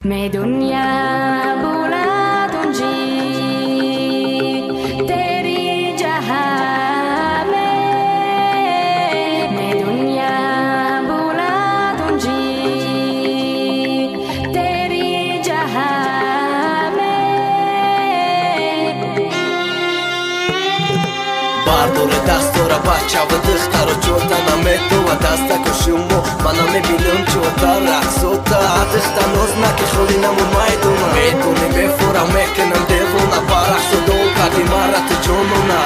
मैं दुनिया बुला दूंगी तेरी जहां में, मैं दुनिया बुला दूंगी तेरी जहां में। Bardore dastora bachava dixtaro chota na meto va dasta kushumo mana mebilim chota raxota dixta nozna ke kholina mo maiduna meduni mefora mekenam devona baraxo do kadimara tu jonona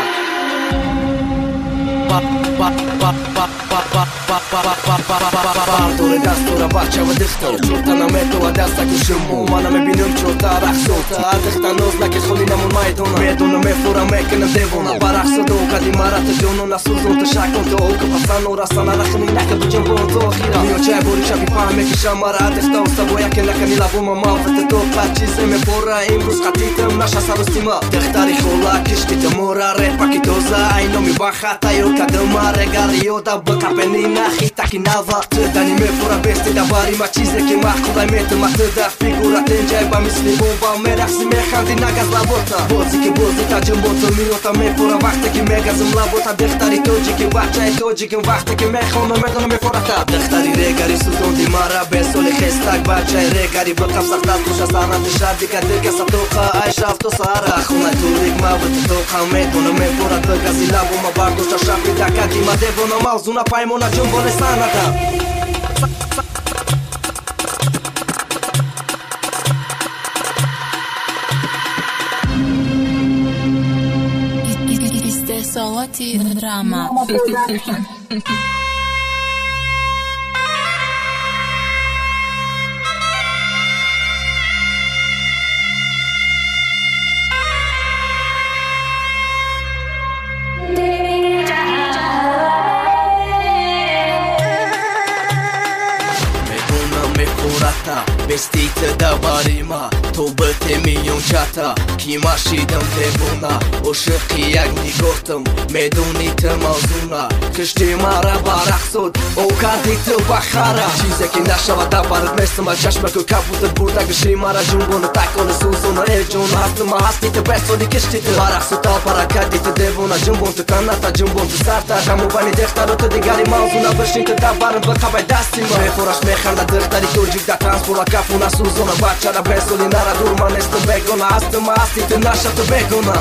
Bardore dastora bachava dixtaro chota na meto va dasta kushumo mana mebilim chota raxota dixta nozna ke kholina mo maiduna meduni mefora mekenam devona baraxo do kadimara tu jonona suzon tu shakon to ok pasano rasana rakhni nakab jambon to khira mio chai bori shabi fahme ki shamara dixta usaboya ke nakani labo mama vet to qachize me pora imruz khatitem nasha sarustima dixtari khola kishti temora repa ki doza aino mi bakhata yo kadama regario da bakapenina khitakinava dani me pora beste da bari ma chize ke makhula met matada figura tenja ba misli bomba me rakhsi me khandi nagas labota bozi ke bozi ta jambon to mio ta me pora vaqte ki me gazum labota dixtari toji ke bacha toji ke vaqte ke me khona me dona me pora ta dixtari regari suzon di mara besole khestak bacha regari bakam saqta tusha sana de shadi ka de sa toqa aisha to sara khona turik ma vet to khame dona me pora ta gazila bo ma bardo ta shapi da kati ma devo no mauzuna paimona jumbole sana da Salati drama. Vestite da barima to bëte milion qata ki ma shidëm të buna o shëki jak një gotëm me duni të mazuna kështi mara barak sot o ka ditë bakhara qize ki ndashava da barët mesë ma qash me kër kapu të burda kështi mara gjumbo në tako në suzo në e gjonë hastë ma hasti të beso di kështi të barak sot al para ka ditë të devona gjumbo të kanata gjumbo të sarta ka mu bani deftaro të digari mazuna bëshin të da barën bë ka bajdastima me forash me khanda dërtari të gjik da transpora Funa suzona bačara besolinara durma nesto begona astma astite naša to begona